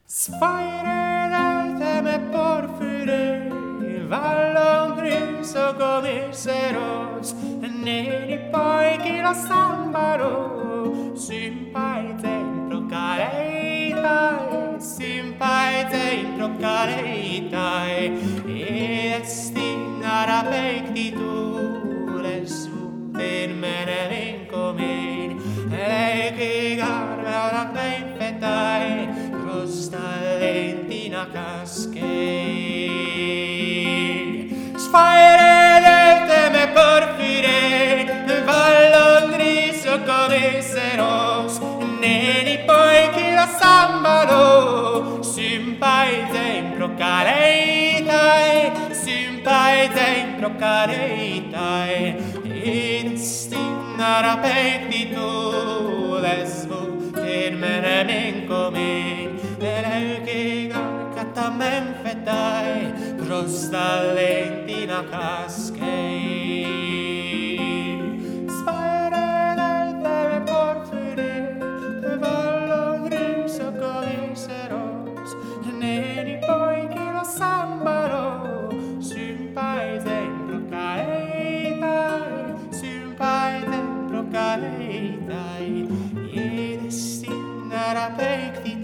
Sfairerete me porfire, vallongriso come seros, neri poi chi lo sambaro, simpai dentro caleitai, simpai dentro caleitai, e estinara pecti tu, le suden mene vincomen, e che garba la ben fetai, Stalentina casche sfairete me porfire vallongriso come seros neni poi chi lo sambalo simpai dentro caleitai e destinara pecti tu lesbo per me ne come che cattamen fetai prosta lentina casche sfere del teme porfire vallongriso come seros neni poi che lo sambaro simpai dentro caleitai e destinara pecti